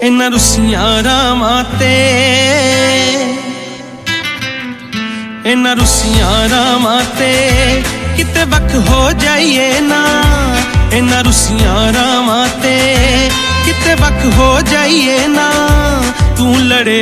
इन्हां रुसियां रावां ते इन्हां रुसियां रावां ते किते वक हो जाइए ना। इन्हां रुसियां रावां ते किते वक हो जाइए ना। तू लड़े